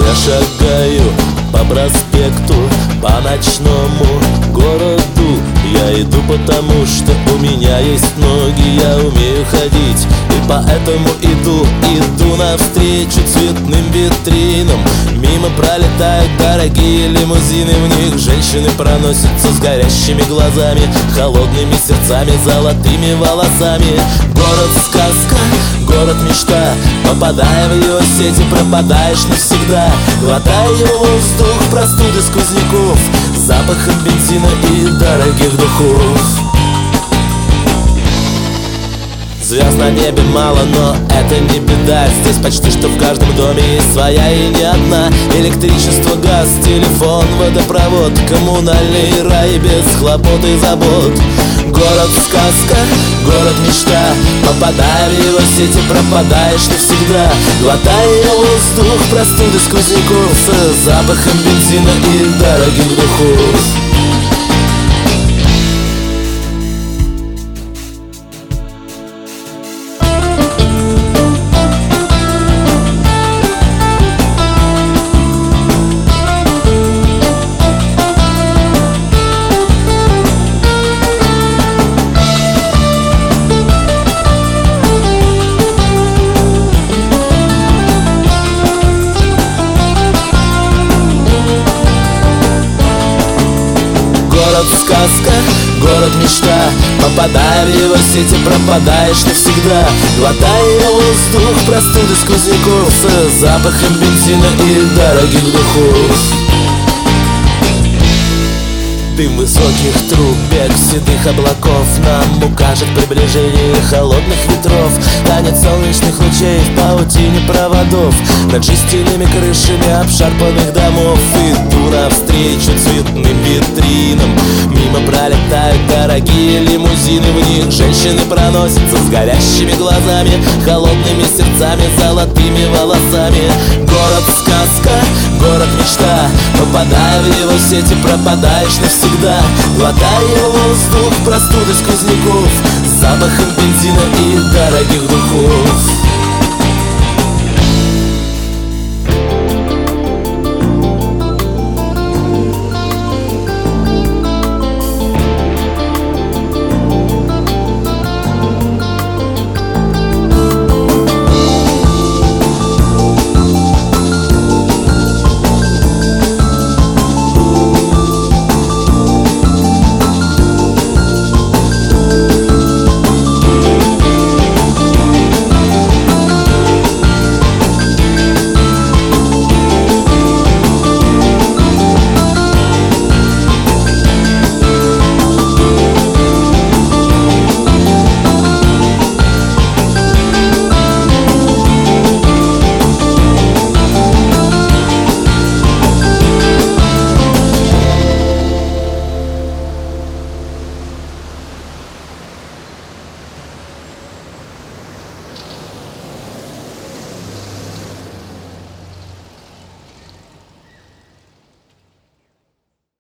Я шагаю по проспекту, по ночному городу. Я иду потому, что у меня есть ноги, я умею ходить, и поэтому иду навстречу цветным витринам. Мимо пролетают дорогие лимузины, в них женщины проносятся с горящими глазами, холодными сердцами, золотыми волосами. Город-сказка, город-мечта, попадая в его сети, пропадаешь навсегда. Глотая воздух простуды сквозняков, запахом бензина и дорогих духов. Звезд на небе мало, но это не беда. Здесь почти что в каждом доме есть своя и не одна. Электричество, газ, телефон, водопровод, коммунальный рай без хлопот и забот. Город-сказка, город-мечта, попадая в его сети, пропадаешь навсегда. Глотая воздух простуды сквозняков, с запахом бензина и дорогих духов. Город-сказка, город-мечта, попадая в его сети, пропадаешь навсегда. Глотая воздух простуды сквозняков, с запахом бензина и дорогих духов. Дым высоких труб, бег седых облаков нам укажет приближение холодных ветров. Танец солнечных лучей в паутине проводов, над жестяными крышами обшарпанных домов. Иду навстречу цветным витринам, мимо пролетают дорогие лимузины, в них женщины проносятся с горящими глазами, холодными сердцами, золотыми волосами. Город-сказка, город-мечта, попадая в его сети, пропадаешь навсегда. Глотая воздух простуды сквозняков, с запахом бензина и дорогих духов.